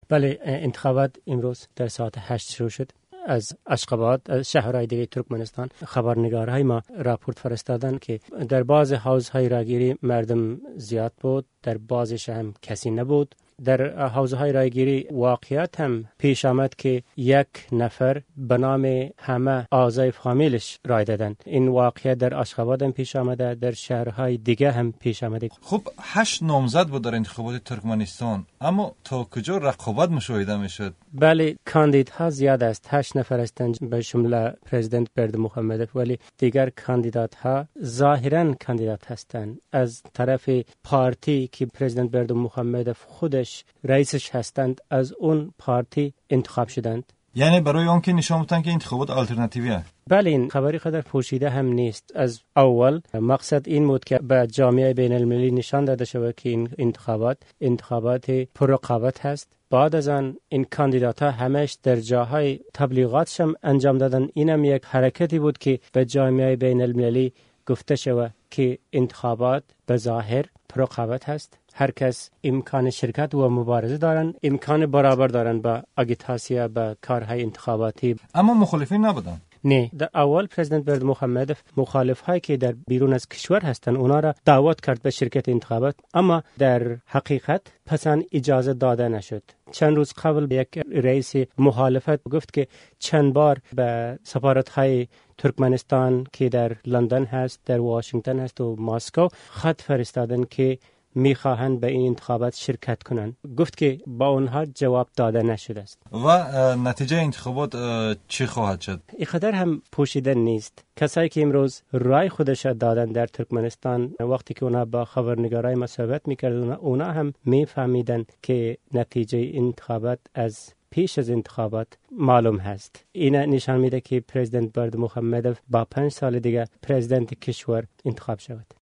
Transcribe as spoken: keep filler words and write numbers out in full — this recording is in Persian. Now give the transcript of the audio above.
بله، انتخابات امروز در ساعت هشت شروع شد. از اشخاباد، از شهرهای دیگه ترکمنستان خبرنگارهای ما راپورت فرستادن که در بعض حوزهای رایگیری مردم زیاد بود، در بعضش هم کسی نبود. در حوزهای رایگیری واقعیت هم پیش آمد که یک نفر به نام همه اعضای فامیلش رای دادن. این واقعیت در اشخاباد هم پیش آمده، در شهرهای دیگه هم پیش آمده. خب هشت نامزد بود در انتخابات ترکمنستان، اما تا کجا رقابت مشاهده میشد؟ بله، کاندیدها زیاد است، هشت نفر هستند به شمول پرزیدنت بردمخمدوف، ولی دیگر کاندیداتها ظاهرا کاندیدات هستند از طرف پارتی که پرزیدنت بردمخمدوف خودش رئیسش هستند، از اون پارتی انتخاب شدند. یعنی برای اون که نشان میدن که انتخابات آلترناتیویه. بله، این خبری قدر پوشیده هم نیست. از اول مقصد این بود که به جامعه بین المللی نشان داده شود که این انتخابات انتخابات پررقابت هست. بعد از آن این کاندیدات‌ها همش در جاهای تبلیغاتشم انجام دادن. اینم یک حرکتی بود که به جامعه بین المللی گفته شود که انتخابات به ظاهر پررقابت هست. هر کس امکان شرکت و مبارزه دارن، امکان برابر دارن با اگیتاسیا، با کارهای انتخاباتی. اما مخالفین نبودن. نه، در اول پرزیدنت بردمخمدوف مخالف هایی که در بیرون از کشور هستن اونا را دعوت کرد به شرکت انتخابات، اما در حقیقت پسان اجازه داده نشد. چند روز قبل یک رئیس مخالفت گفت که چند بار به سفارت های ترکمنستان که در لندن هست، در واشنگتن هست و مسکو خط فرستادن که میخواهند به این انتخابات شرکت کنند. گفت که با اونها جواب داده نشده است. و نتیجه انتخابات چی خواهد شد؟ اینقدر هم پوشیده نیست. کسایی که امروز رای خودش دادن در ترکمنستان، وقتی که اونا با خبرنگارای ما صحبت میکردن، اونا هم میفهمیدن که نتیجه انتخابات از پیش از انتخابات معلوم هست. این نشان میده که پرزیدنت بردمخمدوف با پنج سال دیگه پرزیدنت کشور انتخاب شود.